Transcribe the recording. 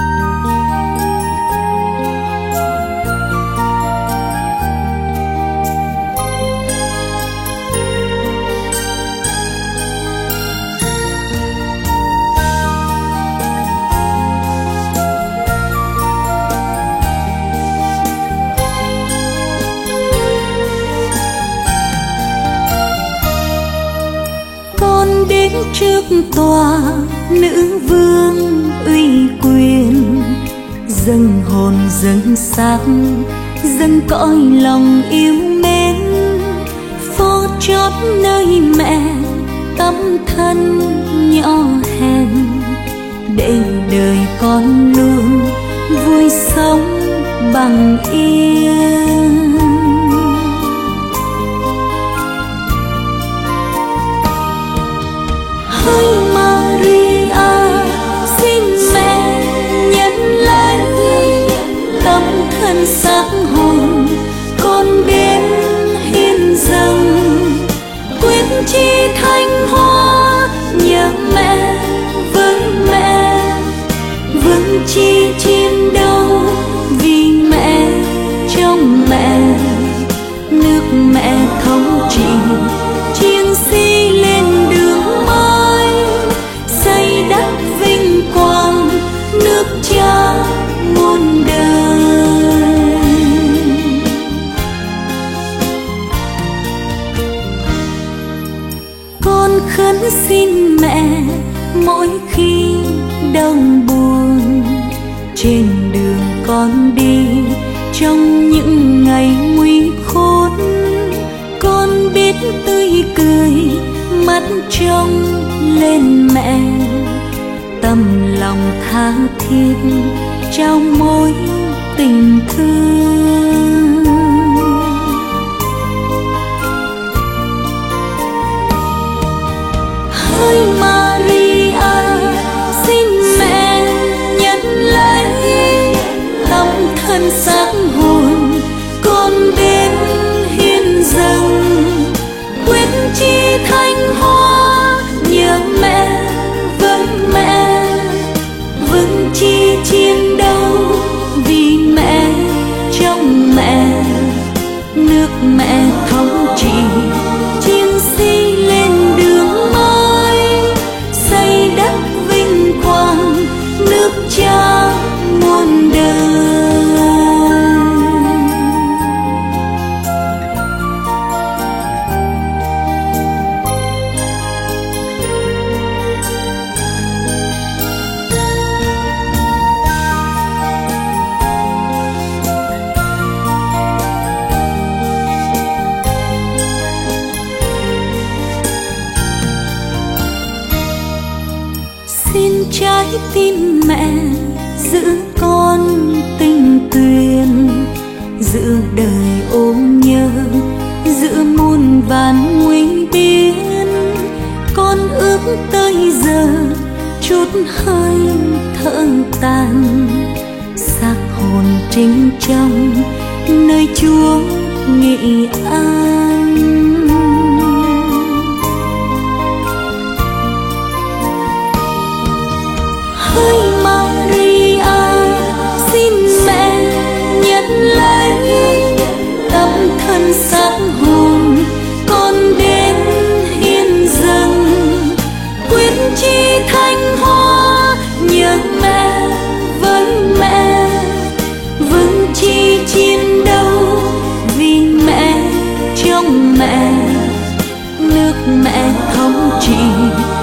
Trước tòa nữ vương uy quyền, dâng hồn dâng xác dâng cõi lòng yêu mến, phó chót nơi mẹ tấm thân nhỏ hèn, để đời con luôn vui sống bằng yên. Hỡi Maria, xin mẹ nhận lấy tấm thân xác hồn con đến hiến dâng, quyết chi thanh hóa nhớ mẹ với mẹ, vững chi chiến đấu vì mẹ trong mẹ, nước mẹ thống trị chiến sĩ lên đường mới, xây đắp vinh quang nước cha muôn đời. Con khấn xin mẹ mỗi khi đau buồn, trên đường con đi trong những ngày nguy khốn, con biết tươi cười mắt trông lên mẹ, tâm lòng tha thiết trao mối tình thương. Hỡi Maria, xin mẹ nhận lấy tấm thân xác hồn con đến hiến dâng, quyết chi thanh hóa nhớ mẹ với mẹ, vững chi chiến đấu vì mẹ trong mẹ, nước mẹ thống trị chiến sĩ lên đường mới, xây đắp vinh quang nước cha muôn đời. Xin trái tim mẹ giữ con tình tuyền, giữa đời ôm nhớ giữa muôn vàn nguy biến, con ước tới giờ chút hơi thở tàn, xác hồn trinh trong nơi Chúa nghị an. Hỡi Maria, xin mẹ nhận lấy tấm thân xác hồn con đến hiến dâng, quyết chi thanh hóa nhớ mẹ với mẹ, vững chi chiến đấu vì mẹ trong mẹ, nước mẹ thống trị